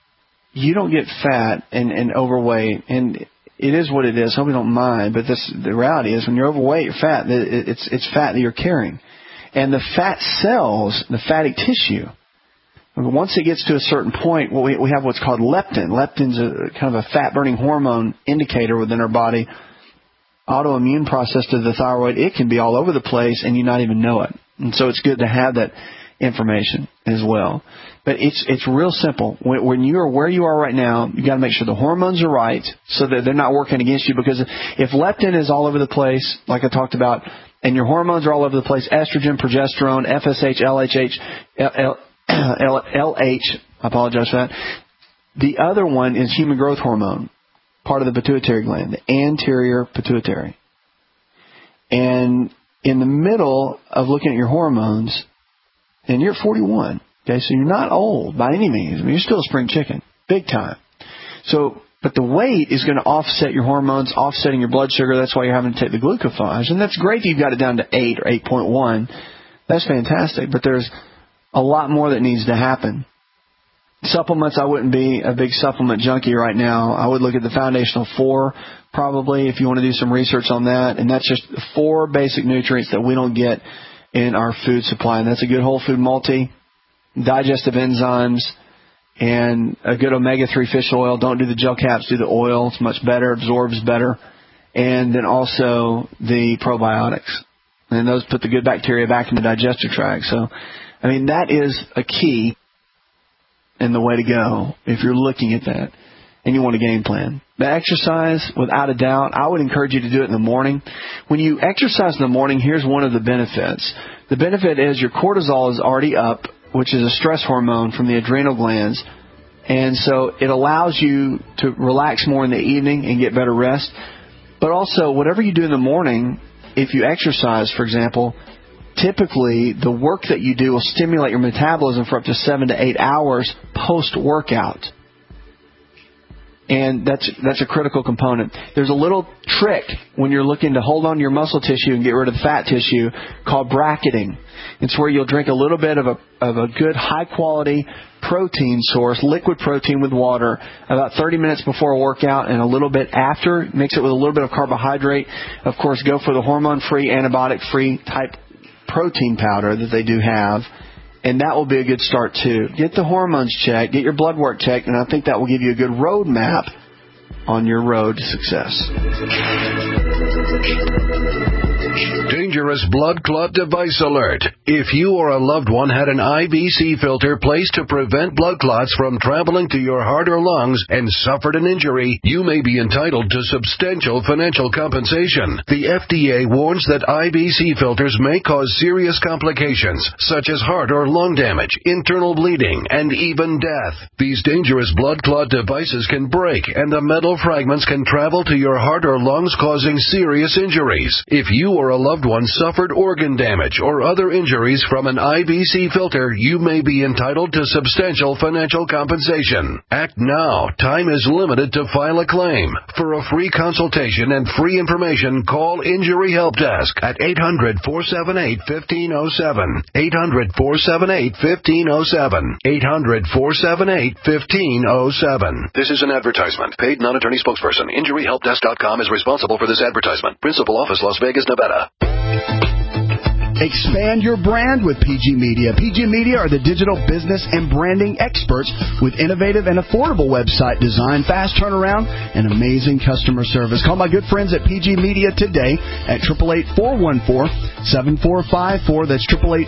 S2: fat and overweight, and it is what it is. Hope you don't mind, but the reality is when you're overweight, you're fat. It's fat that you're carrying. And the fat cells, the fatty tissue, once it gets to a certain point, we have what's called leptin. Leptin's a kind of a fat-burning hormone indicator within our body. Autoimmune process to the thyroid, it can be all over the place and you not even know it. And so it's good to have that information as well. But it's real simple. When you are where you are right now, you got to make sure the hormones are right so that they're not working against you. Because if leptin is all over the place, like I talked about, and your hormones are all over the place, estrogen, progesterone, FSH, LH, I apologize for that. The other one is human growth hormone, part of the pituitary gland, the anterior pituitary. And in the middle of looking at your hormones, and you're 41, okay, so you're not old by any means. I mean, you're still a spring chicken, big time. So, but the weight is going to offset your hormones, offsetting your blood sugar. That's why you're having to take the glucophage. And that's great that you've got it down to 8 or 8.1. That's fantastic. But there's a lot more that needs to happen. Supplements, I wouldn't be a big supplement junkie right now. I would look at the Foundational 4 probably if you want to do some research on that. And that's just 4 basic nutrients that we don't get in our food supply. And that's a good whole food multi, digestive enzymes, and a good omega-3 fish oil. Don't do the gel caps, do the oil. It's much better, absorbs better. And then also the probiotics. And those put the good bacteria back in the digestive tract. So, I mean, that is a key and the way to go if you're looking at that and you want a game plan. The exercise, without a doubt, I would encourage you to do it in the morning. When you exercise in the morning, here's one of the benefits. The benefit is your cortisol is already up, which is a stress hormone from the adrenal glands. And so it allows you to relax more in the evening and get better rest. But also, whatever you do in the morning, if you exercise, for example, typically the work that you do will stimulate your metabolism for up to 7 to 8 hours post-workout. And that's a critical component. There's a little trick when you're looking to hold on to your muscle tissue and get rid of the fat tissue called bracketing. It's where you'll drink a little bit of a good high-quality protein source, liquid protein with water, about 30 minutes before a workout and a little bit after. Mix it with a little bit of carbohydrate. Of course, go for the hormone-free, antibiotic-free type protein powder that they do have, and that will be a good start too. Get the hormones checked, get your blood work checked, and I think that will give you a good roadmap on your road to success.
S9: Dangerous blood clot device alert. If you or a loved one had an IBC filter placed to prevent blood clots from traveling to your heart or lungs and suffered an injury, you may be entitled to substantial financial compensation. The FDA warns that IBC filters may cause serious complications, such as heart or lung damage, internal bleeding, and even death. These dangerous blood clot devices can break, and the metal fragments can travel to your heart or lungs, causing serious injuries. If you or a loved one suffered organ damage or other injuries from an IBC filter, you may be entitled to substantial financial compensation. Act now. Time is limited to file a claim. For a free consultation and free information, call Injury Help Desk at 800-478-1507. 800-478-1507. 800-478-1507. This is an advertisement. Paid non-attorney spokesperson. InjuryHelpDesk.com is responsible for this advertisement. Principal office, Las Vegas, Nevada.
S15: Expand your brand with PG Media. PG Media are the digital business and branding experts with innovative and affordable website design, fast turnaround, and amazing customer service. Call my good friends at PG Media today at 888-414-7454. That's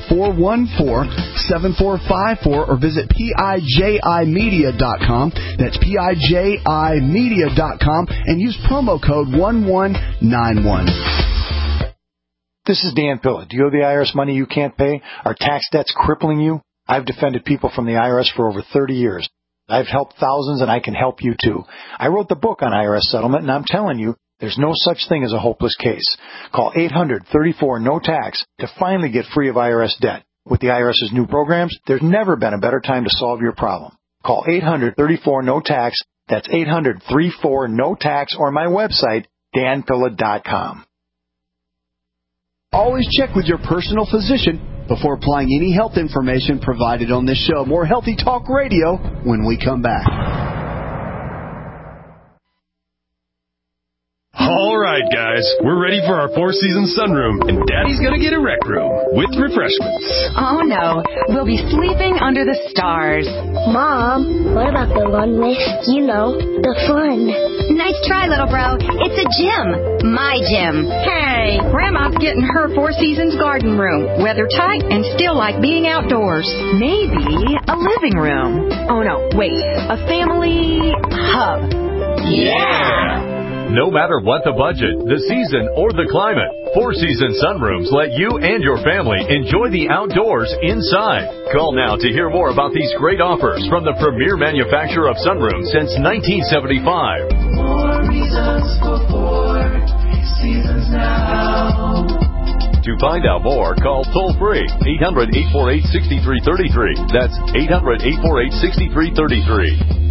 S15: 888-414-7454, or visit PIJImedia.com. That's PIJImedia.com, and use promo code 1191.
S10: This is Dan Pilla. Do you owe the IRS money you can't pay? Are tax debts crippling you? I've defended people from the IRS for over 30 years. I've helped thousands, and I can help you too. I wrote the book on IRS settlement, and I'm telling you, there's no such thing as a hopeless case. Call 800-34-NO-TAX to finally get free of IRS debt. With the IRS's new programs, there's never been a better time to solve your problem. Call 800-34-NO-TAX. That's 800-34-NO-TAX, or my website, danpilla.com.
S15: Always check with your personal physician before applying any health information provided on this show. More Healthy Talk Radio when we come back.
S21: All right, guys, we're ready for our four-season sunroom, and Daddy's going to get a rec room with refreshments.
S1: Oh, no. We'll be sleeping under the stars.
S22: Mom, what about the one with, the fun?
S1: Nice try, little bro. It's a gym. My gym. Hey, Grandma's getting her Four Seasons garden room. Weather tight and still like being outdoors. Maybe a living room. Oh, no, wait. A family hub.
S21: Yeah! No matter what the budget, the season, or the climate, Four Seasons Sunrooms let you and your family enjoy the outdoors inside. Call now to hear more about these great offers from the premier manufacturer of sunrooms since 1975. More reasons for Four Seasons now. To find out more, call toll-free 800-848-6333. That's 800-848-6333.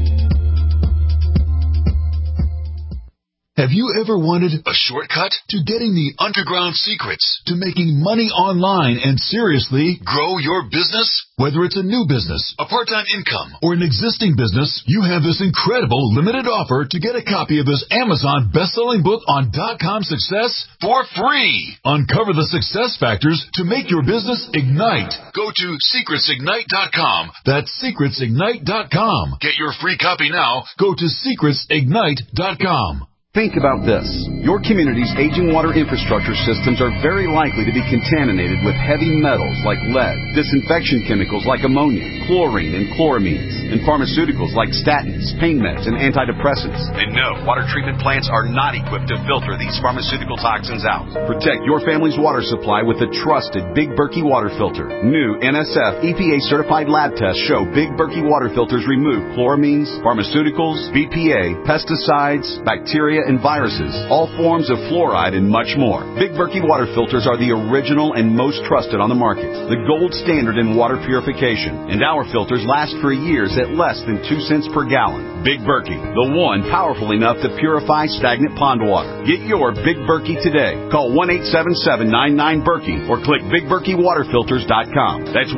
S19: Have you ever wanted a shortcut to getting the underground secrets to making money online and seriously grow your business? Whether it's a new business, a part-time income, or an existing business, you have this incredible limited offer to get a copy of this Amazon best-selling book on .com success for free. Uncover the success factors to make your business ignite. Go to secretsignite.com. That's secretsignite.com. Get your free copy now. Go to secretsignite.com.
S23: Think about this. Your community's aging water infrastructure systems are very likely to be contaminated with heavy metals like lead, disinfection chemicals like ammonia, chlorine and chloramines, and pharmaceuticals like statins, pain meds, and antidepressants.
S24: And no, water treatment plants are not equipped to filter these pharmaceutical toxins out.
S23: Protect your family's water supply with the trusted Big Berkey water filter. New NSF EPA-certified lab tests show Big Berkey water filters remove chloramines, pharmaceuticals, BPA, pesticides, bacteria, and viruses, all forms of fluoride, and much more. Big Berkey water filters are the original and most trusted on the market, the gold standard in water purification, and our filters last for years at less than 2 cents per gallon. Big Berkey, the one powerful enough to purify stagnant pond water. Get your Big Berkey today. Call 1-877-99-BERKEY or click BigBerkeyWaterFilters.com. That's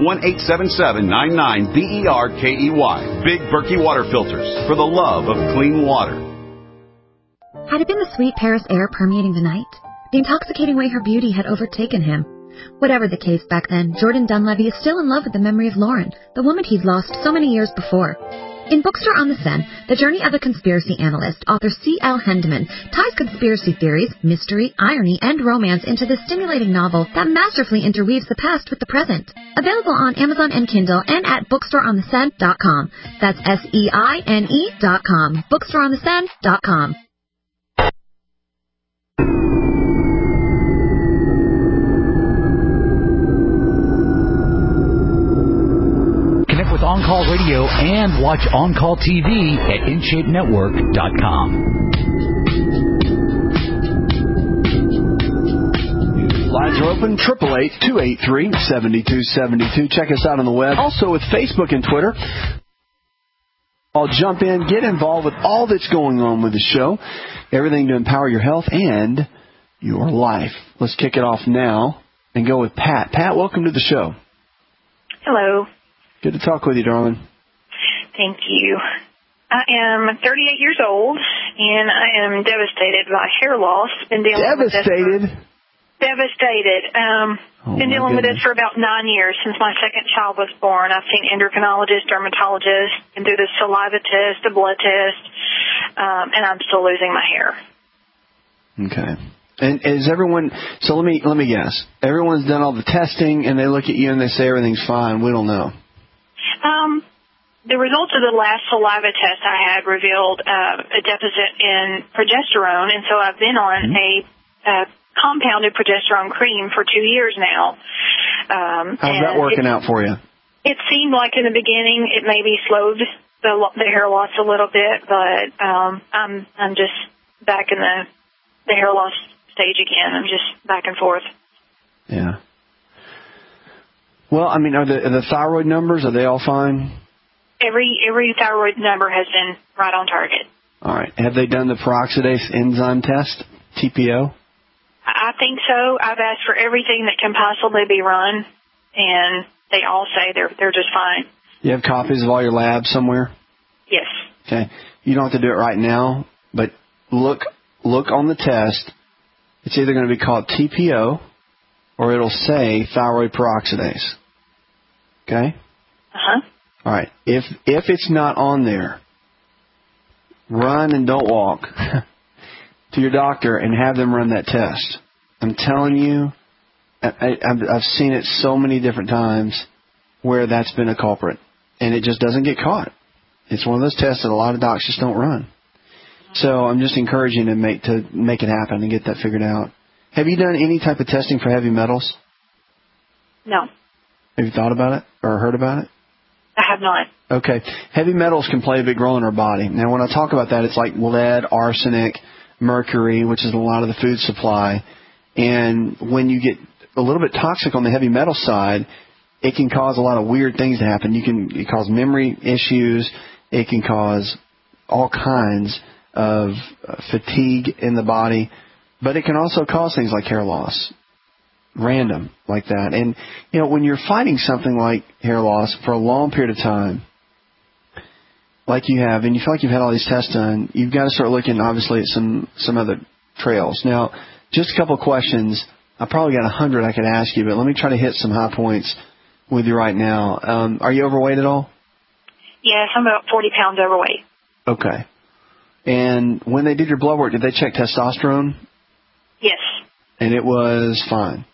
S23: 1-877-99-BERKEY. Big Berkey Water Filters, for the love of clean water.
S25: Had it been the sweet Paris air permeating the night? The intoxicating way her beauty had overtaken him?
S3: Whatever the case back then, Jordan Dunleavy is still in love with the memory of Lauren, the woman he'd lost so many years before. In Bookstore on the Sen, The Journey of a Conspiracy Analyst, author C.L. Hendeman ties conspiracy theories, mystery, irony, and romance into this stimulating novel that masterfully interweaves the past with the present. Available on Amazon and Kindle and at bookstoreonthesen.com. That's SEINE.com. Bookstoreonthesen.com.
S13: With On Call Radio and watch On Call TV at InShapeNetwork.com.
S2: Lines are open, 888-283-7272. Check us out on the web. Also with Facebook and Twitter. I'll jump in, get involved with all that's going on with the show. Everything to empower your health and your life. Let's kick it off now and go with Pat. Pat, welcome to the show.
S5: Hello.
S2: Good to talk with you, darling.
S5: Thank you. I am 38 years old, and I am devastated by hair loss. Been dealing
S2: Devastated?
S5: With this devastated. Been dealing with this for about 9 years, since my second child was born. I've seen endocrinologists, dermatologists, and do the saliva test, the blood test, and I'm still losing my hair.
S2: Okay. And is everyone, so let me guess. Everyone's done all the testing, and they look at you and they say everything's fine. We don't know.
S5: The results of the last saliva test I had revealed a deficit in progesterone, and so I've been on a compounded progesterone cream for 2 years now.
S2: How's that working out for you?
S5: It seemed like in the beginning it maybe slowed the hair loss a little bit, but I'm just back in the hair loss stage again. I'm just back and forth.
S2: Yeah. Well, I mean, are the thyroid numbers, are they all fine?
S5: Every thyroid number has been right on target.
S2: All right. Have they done the peroxidase enzyme test, TPO?
S5: I think so. I've asked for everything that can possibly be run, and they all say they're just fine.
S2: You have copies of all your labs somewhere?
S5: Yes.
S2: Okay. You don't have to do it right now, but look on the test. It's either going to be called TPO or it'll say thyroid peroxidase. Okay?
S5: Uh-huh.
S2: All right. If it's not on there, run and don't walk to your doctor and have them run that test. I'm telling you, I've seen it so many different times where that's been a culprit, and it just doesn't get caught. It's one of those tests that a lot of docs just don't run. So I'm just encouraging to make it happen and get that figured out. Have you done any type of testing for heavy metals?
S5: No.
S2: Have you thought about it or heard about it?
S5: I have not.
S2: Okay. Heavy metals can play a big role in our body. Now, when I talk about that, it's like lead, arsenic, mercury, which is a lot of the food supply. And when you get a little bit toxic on the heavy metal side, it can cause a lot of weird things to happen. It can cause memory issues. It can cause all kinds of fatigue in the body. But it can also cause things like hair loss. Random like that. And, you know, when you're fighting something like hair loss for a long period of time, like you have, and you feel like you've had all these tests done, you've got to start looking, obviously, at some other trails. Now, just a couple of questions. I probably got 100 I could ask you, but let me try to hit some high points with you right now. Are you overweight at all?
S5: Yes, I'm about 40 pounds overweight.
S2: Okay. And when they did your blood work, did they check testosterone?
S5: Yes.
S2: And it was fine?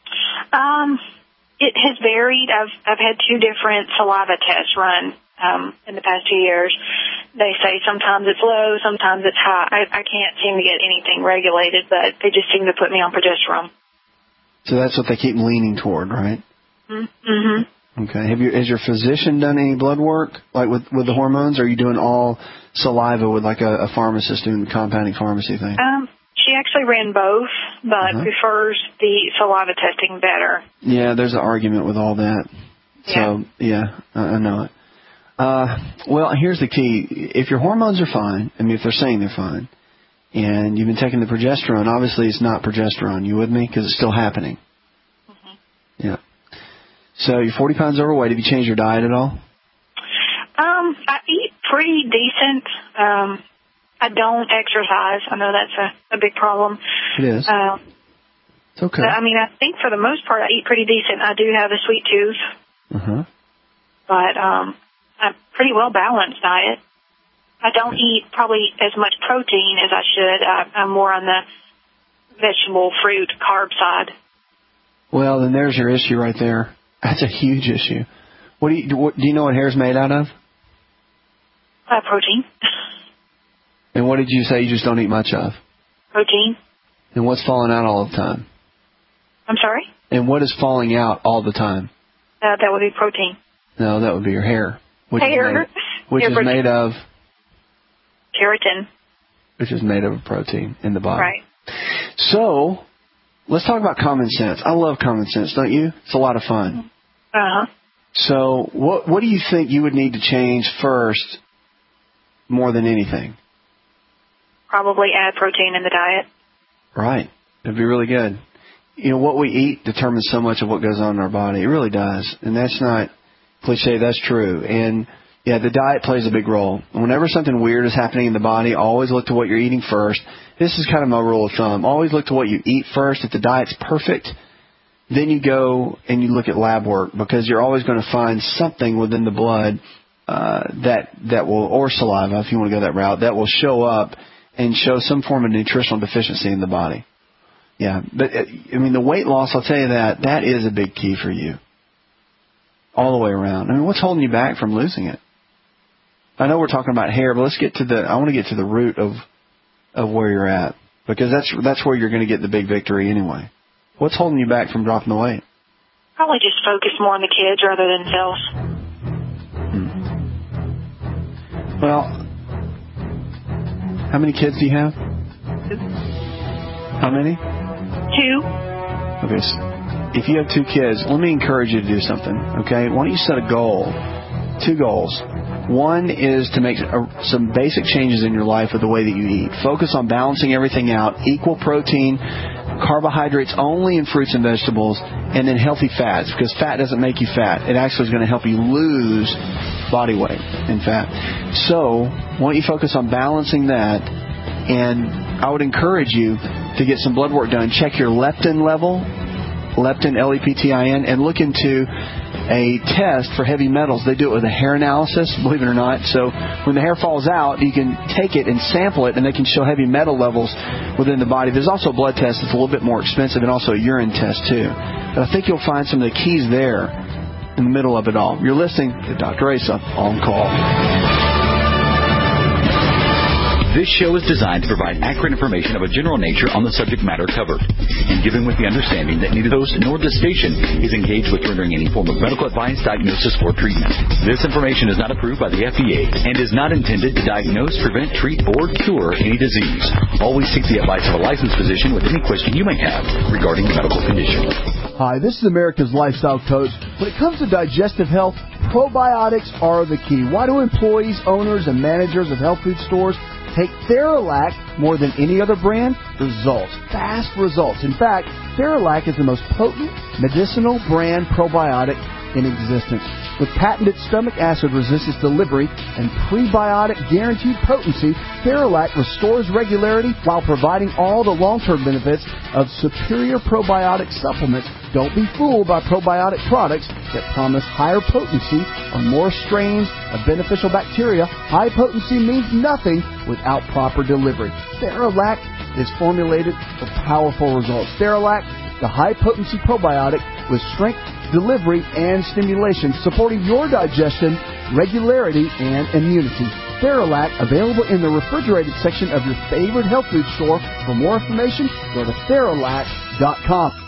S5: It has varied. I've had 2 different saliva tests run in the past 2 years. They say sometimes it's low, sometimes it's high. I can't seem to get anything regulated, but they just seem to put me on progesterone.
S2: So that's what they keep leaning toward, right?
S5: Mm-hmm.
S2: Okay. Has your physician done any blood work, like with the hormones, or are you doing all saliva with like a pharmacist doing the compounding pharmacy thing?
S5: She actually ran both, but prefers the saliva testing better.
S2: Yeah, there's an argument with all that. So, yeah, I know it. Well, here's the key. If your hormones are fine, I mean, if they're saying they're fine, and you've been taking the progesterone, obviously it's not progesterone. You with me? Because it's still happening. Mm-hmm. Yeah. So you're 40 pounds overweight. Have you changed your diet at all?
S5: I eat pretty decent. I don't exercise. I know that's a big problem.
S2: It is. It's okay.
S5: I mean, I think for the most part I eat pretty decent. I do have a sweet tooth. But I'm pretty well balanced diet. I don't eat probably as much protein as I should. I'm more on the vegetable, fruit, carb side.
S2: Well, then there's your issue right there. That's a huge issue. Do you know what hair's made out of?
S5: Protein.
S2: And what did you say you just don't eat much of?
S5: Protein.
S2: And what's falling out all the time?
S5: I'm sorry?
S2: And what is falling out all the time?
S5: That would be protein.
S2: No, that would be your hair. Which
S5: hair.
S2: Is made of?
S5: Keratin.
S2: Which is made of a protein in the body.
S5: Right.
S2: So, let's talk about common sense. I love common sense, don't you? It's a lot of fun.
S5: Uh-huh.
S2: So, what do you think you would need to change first more than anything?
S5: Probably add protein in the diet.
S2: Right. That'd be really good. You know, what we eat determines so much of what goes on in our body. It really does. And that's not cliche, that's true. And, yeah, the diet plays a big role. Whenever something weird is happening in the body, always look to what you're eating first. This is kind of my rule of thumb. Always look to what you eat first. If the diet's perfect, then you go and you look at lab work, because you're always going to find something within the blood that will, or saliva, if you want to go that route, that will show up and show some form of nutritional deficiency in the body. Yeah, but, I mean, the weight loss, I'll tell you that is a big key for you. All the way around. I mean, what's holding you back from losing it? I know we're talking about hair, but I want to get to the root of where you're at, because that's where you're going to get the big victory anyway. What's holding you back from dropping the weight?
S5: Probably just focus more on the kids rather than themselves.
S2: Well, how many kids do you have?
S5: 2.
S2: How many?
S5: 2.
S2: Okay, so if you have 2 kids, let me encourage you to do something, okay? Why don't you set a goal? 2 goals. One is to make some basic changes in your life with the way that you eat. Focus on balancing everything out, equal protein, carbohydrates only in fruits and vegetables, and then healthy fats, because fat doesn't make you fat. It actually is going to help you lose body weight in fat. So, why don't you focus on balancing that, and I would encourage you to get some blood work done. Check your leptin level, leptin, Leptin, and look into a test for heavy metals. They do it with a hair analysis, believe it or not. So when the hair falls out, you can take it and sample it, and they can show heavy metal levels within the body. There's also a blood test that's a little bit more expensive, and also a urine test too. But I think you'll find some of the keys there in the middle of it all. You're listening to Dr. Asa On Call.
S13: This show is designed to provide accurate information of a general nature on the subject matter covered, and given with the understanding that neither the host nor the station is engaged with rendering any form of medical advice, diagnosis, or treatment. This information is not approved by the FDA and is not intended to diagnose, prevent, treat, or cure any disease. Always seek the advice of a licensed physician with any question you may have regarding medical condition.
S15: Hi, this is America's Lifestyle Coach. When it comes to digestive health, probiotics are the key. Why do employees, owners, and managers of health food stores take Theralac more than any other brand? Results. Fast results. In fact, Theralac is the most potent medicinal brand probiotic in existence. With patented stomach acid resistance delivery and prebiotic guaranteed potency, Theralac restores regularity while providing all the long-term benefits of superior probiotic supplements. Don't be fooled by probiotic products that promise higher potency or more strains of beneficial bacteria. High potency means nothing without proper delivery. Theralac is formulated for powerful results. Theralac, the high-potency probiotic with strength, delivery, and stimulation, supporting your digestion, regularity, and immunity. Theralac, available in the refrigerated section of your favorite health food store. For more information, go to Theralac.com.